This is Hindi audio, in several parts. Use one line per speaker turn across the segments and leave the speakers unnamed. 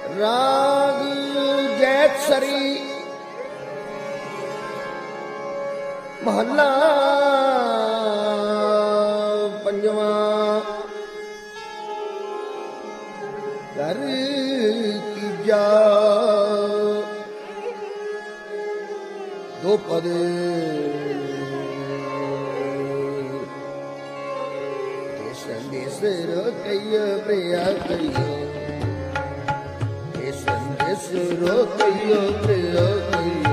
राग जैतसरी महला पंजवा। कर तीजा दो पद संदेश कहियो प्रिया कहियो, संदेश कहियो प्रिया कहियो।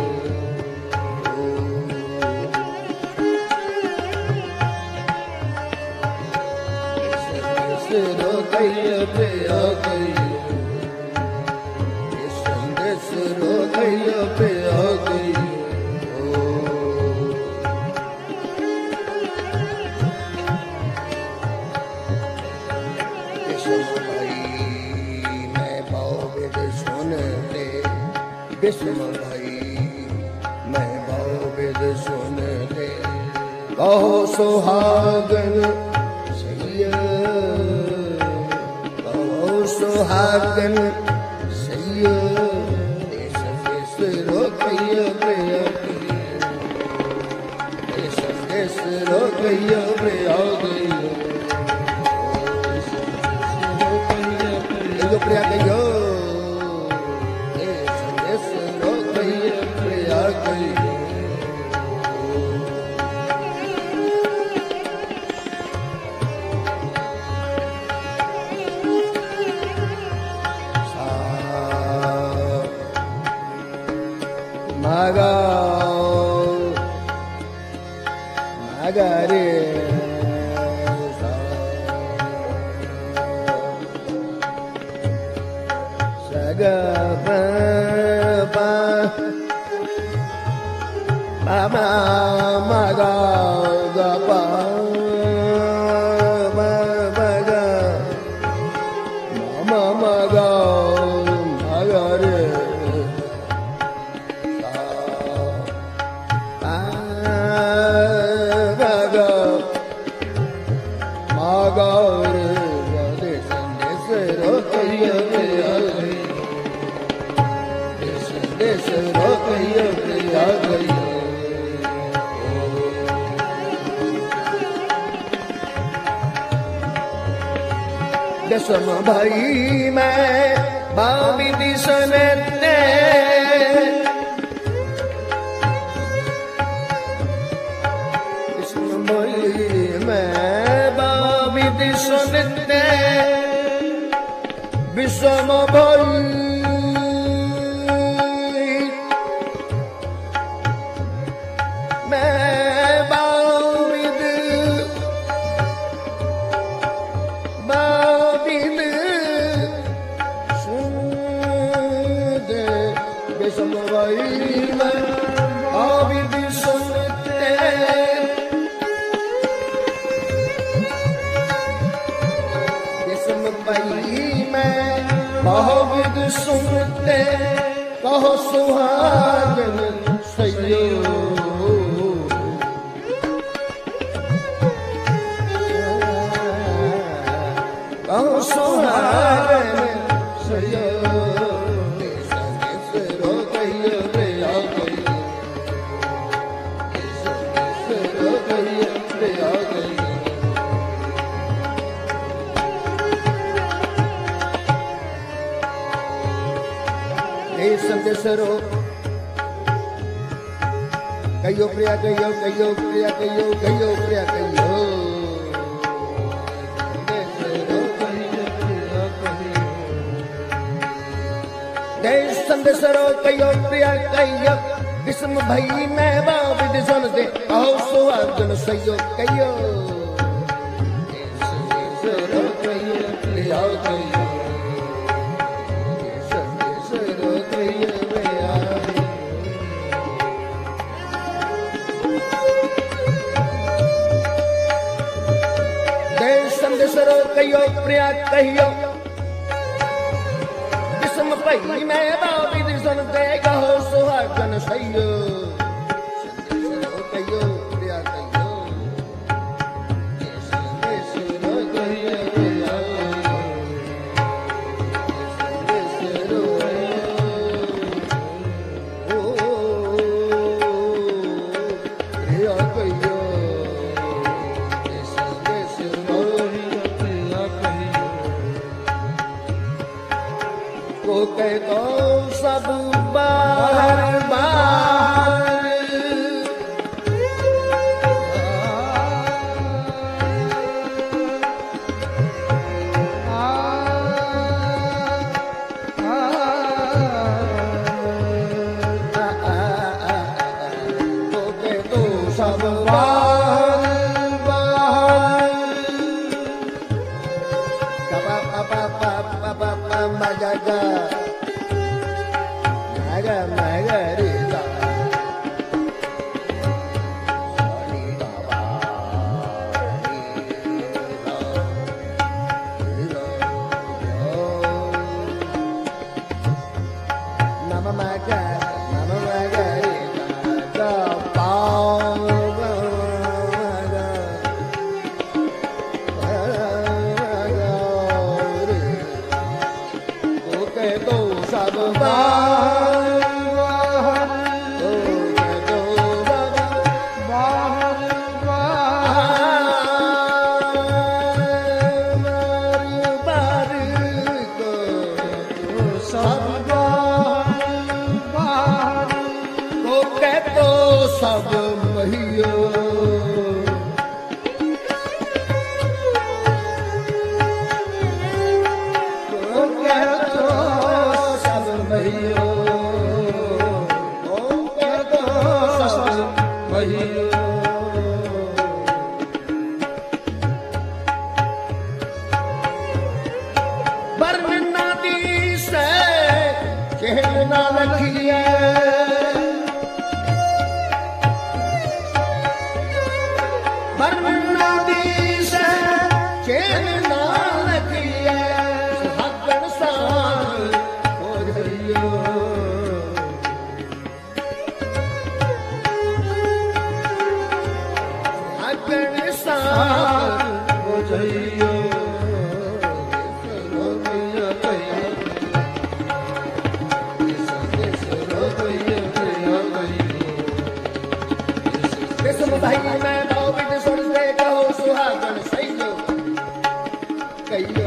कहियो प्रिया कहियो, संदेश कहियो प्रिया कहियो। विष्णु भाई मैं भाव वेद सुन ले, कहो सुहागन सैया, कहो सुहागन सैया। देश देश रोकैया प्रिया कहियो, देश देश रोकैया प्रिया कहियो, प्रिया कहियो। Maga Magare Saga pa pa Mama Maga ga pa Maga Mama Maga Magare दसम भाई मैं बाबी दिसने ते, दसम भाई मैं बाबी दिसने ते, विषम भाई बहुविध सुनते, कहो सुहागन सैयो, कहो सुहागन सैयो। कहियो प्रिया कहियो, कहियो प्रिया कहियो। संदेश रो कहियो प्रिया कहियो, कहियो प्रिया कहियो, कहियो प्रिया कहियो। देश संदेश रो कहियो प्रिया कहियो, विषम भई मैं बाविद सुन दे, कहो सुहागन सैयो कहियो। कहियो प्रिया कहियो, संदेशरो कहियो प्रिया कहियो, विषम भई मैं बाविद सुन दे, कहो सुहागन सैयो। संदेशरो कहियो प्रिया कहियो, संदेशरो कहियो प्रिया कहियो, संदेशरो वो कह तो सब बार बार वो कह तो सब बार बार मजा मगा मगा रे गा नम मगा रे गा पाव तो सब बाहर तो बाहर बार तो सब बाहर तो कह तो सब महियो बरना दी से कहना लखिया बरना दी से कहना लखिया सुहागन साथ हो जइयो सुहागन साथ हो जइयो भाई मैं भाव बिद सुन से कहो सुहागन सैयो कहियो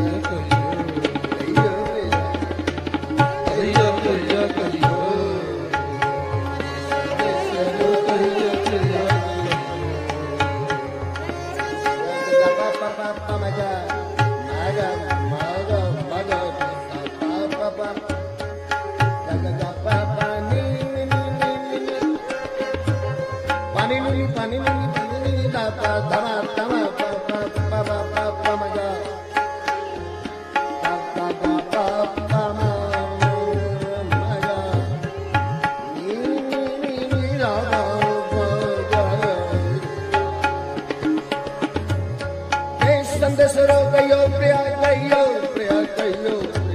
संदेशरो कहियो प्रिया कहियो प्रिया कहियो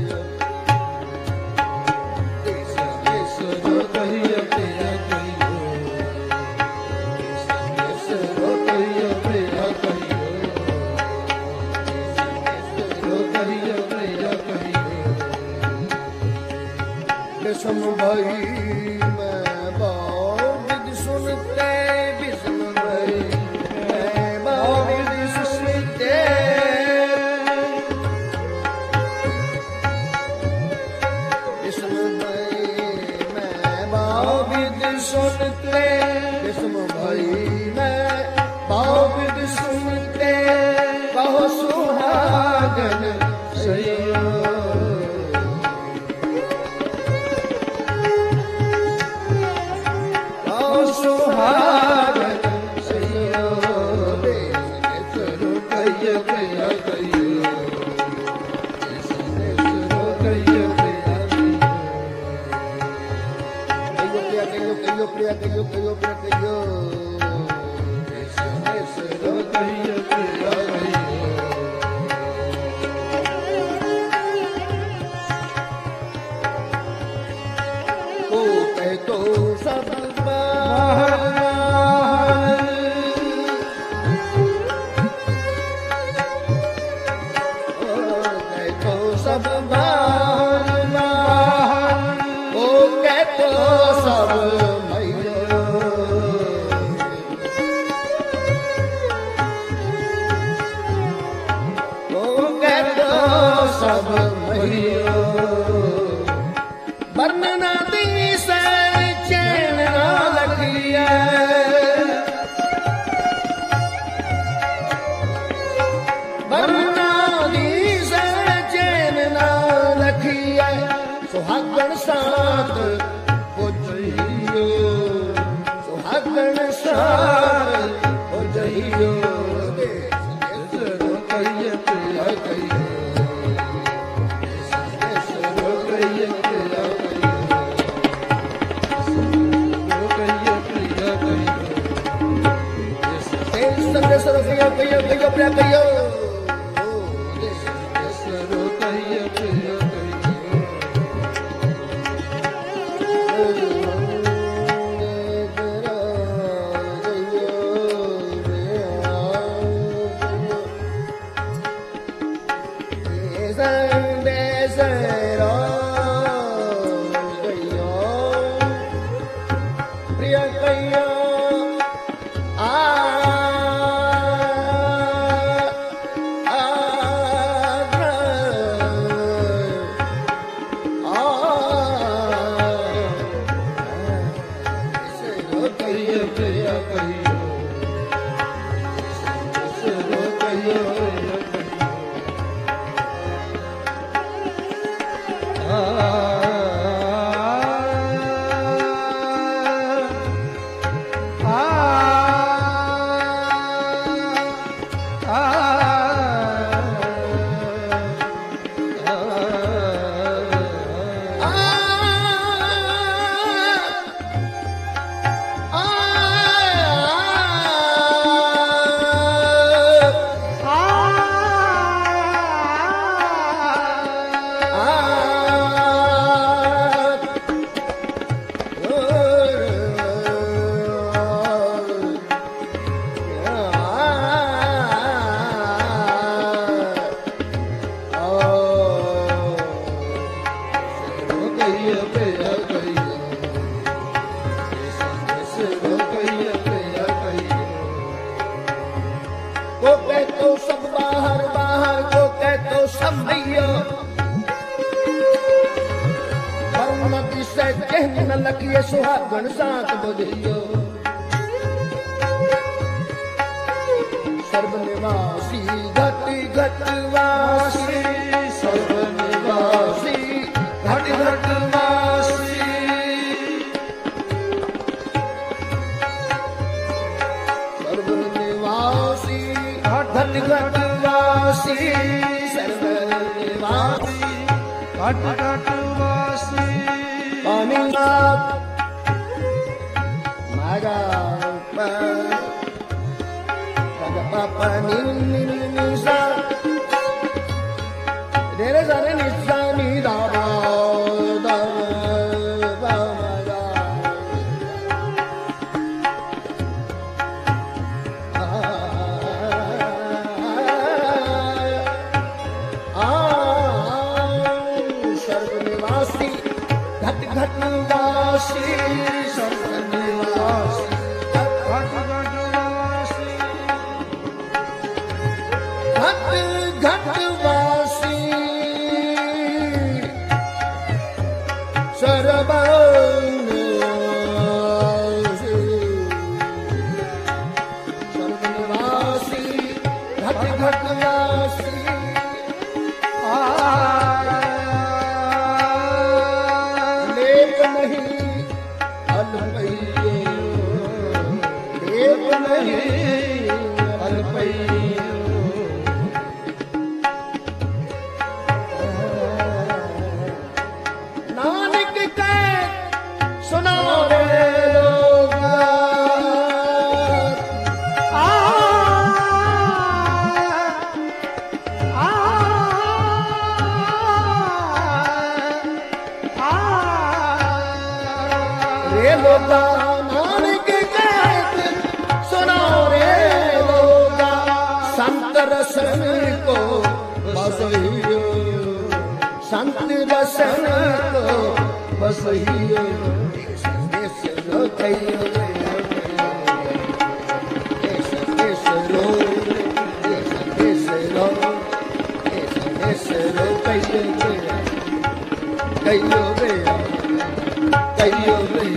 संदेशरो कहियो प्रिया कहियो संदेशरो कहियो प्रिया कहियो संदेशरो कहियो प्रिया कहियो बिसम भाई मैं बात सुनते बिसम भाई मैं बात सुनते सुनते बिस्म भाई मैं बाबिद सुनते कहो सुहागन सैयो कहो सुहागन सैयो कहियो कहियो कहियो प्रिया कहियो कहियो प्रिया कहियो संदेशरो कहियो प्रिया कहियो ओ कह तो सब बाहर ओ कह तो सब बाहर ओ कह तो सब सब महियो वर्णना दी से चैन ना लगिया वर्णना दी से चैन ना लगिया सुहागन साथ पुजियो सुहागन साथ पुजियो लकिए सुहागन साथ बुझियो सर्वनिवासी घट घट वासी सर्वनिवासी घट घट वासी सर्वनिवासी घट घट वासी सर्वनिवासी घट घट वासी Maga papa ni sa re re sa re ni sa ni da ba ma ga सर्वनिवासी घट घट वासी सर्वनिवासी घट घट वासी घट घट वासी सर्वनिवासी घट घट वासी नानक के सुनो रे लोगा रे लोगा नानक के सुनो रे लोगा संत रसन को बसहियो संत रसन को बसहियो कहियो रे कहियो रे